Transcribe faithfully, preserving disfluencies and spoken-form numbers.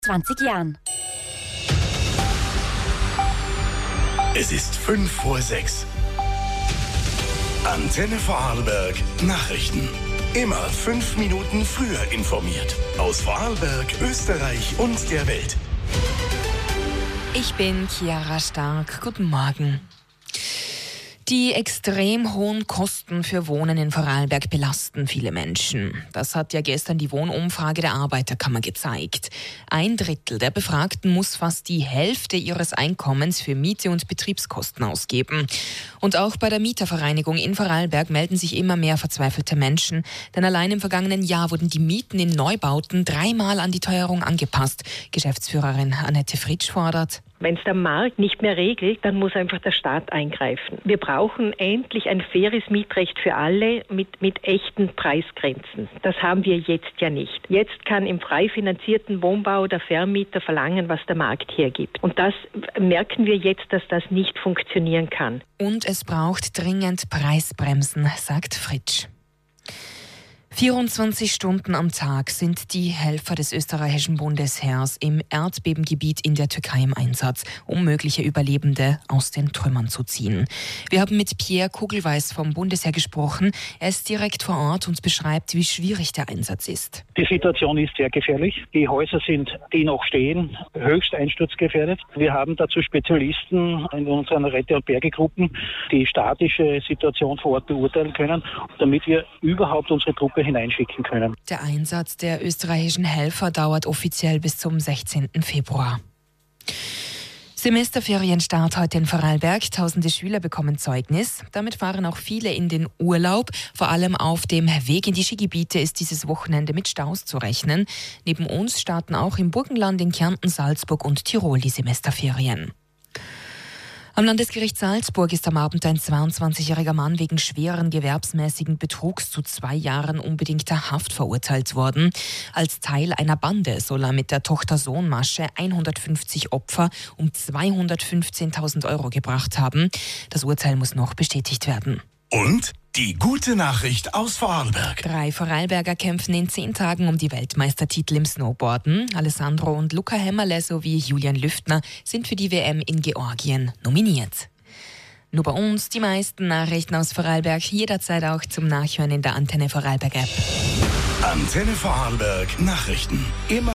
zwanzig Jahren. Es ist fünf vor sechs. Antenne Vorarlberg Nachrichten. Immer fünf Minuten früher informiert. Aus Vorarlberg, Österreich und der Welt. Ich bin Chiara Stark. Guten Morgen. Die extrem hohen Kosten für Wohnen in Vorarlberg belasten viele Menschen. Das hat ja gestern die Wohnumfrage der Arbeiterkammer gezeigt. Ein Drittel der Befragten muss fast die Hälfte ihres Einkommens für Miete und Betriebskosten ausgeben. Und auch bei der Mietervereinigung in Vorarlberg melden sich immer mehr verzweifelte Menschen. Denn allein im vergangenen Jahr wurden die Mieten in Neubauten dreimal an die Teuerung angepasst. Geschäftsführerin Annette Fritsch fordert: Wenn es der Markt nicht mehr regelt, dann muss einfach der Staat eingreifen. Wir brauchen endlich ein faires Mietrecht für alle mit, mit echten Preisgrenzen. Das haben wir jetzt ja nicht. Jetzt kann im frei finanzierten Wohnbau der Vermieter verlangen, was der Markt hergibt. Und das merken wir jetzt, dass das nicht funktionieren kann. Und es braucht dringend Preisbremsen, sagt Fritsch. vierundzwanzig Stunden am Tag sind die Helfer des österreichischen Bundesheers im Erdbebengebiet in der Türkei im Einsatz, um mögliche Überlebende aus den Trümmern zu ziehen. Wir haben mit Pierre Kugelweiß vom Bundesheer gesprochen. Er ist direkt vor Ort und beschreibt, wie schwierig der Einsatz ist. Die Situation ist sehr gefährlich. Die Häuser sind, die noch stehen, höchst einsturzgefährdet. Wir haben dazu Spezialisten in unseren Rette- und Bergegruppen, die statische Situation vor Ort beurteilen können, damit wir überhaupt unsere Truppe hineinschicken können. Der Einsatz der österreichischen Helfer dauert offiziell bis zum sechzehnten Februar. Semesterferienstart heute in Vorarlberg. Tausende Schüler bekommen Zeugnis. Damit fahren auch viele in den Urlaub. Vor allem auf dem Weg in die Skigebiete ist dieses Wochenende mit Staus zu rechnen. Neben uns starten auch im Burgenland, in Kärnten, Salzburg und Tirol die Semesterferien. Am Landesgericht Salzburg ist am Abend ein zweiundzwanzigjähriger Mann wegen schweren gewerbsmäßigen Betrugs zu zwei Jahren unbedingter Haft verurteilt worden. Als Teil einer Bande soll er mit der Tochter-Sohn-Masche hundertfünfzig Opfer um zweihundertfünfzehntausend Euro gebracht haben. Das Urteil muss noch bestätigt werden. Und die gute Nachricht aus Vorarlberg. Drei Vorarlberger kämpfen in zehn Tagen um die Weltmeistertitel im Snowboarden. Alessandro und Luca Hämmerle sowie Julian Lüftner sind für die W M in Georgien nominiert. Nur bei uns die meisten Nachrichten aus Vorarlberg, jederzeit auch zum Nachhören in der Antenne Vorarlberg App. Antenne Vorarlberg Nachrichten. Immer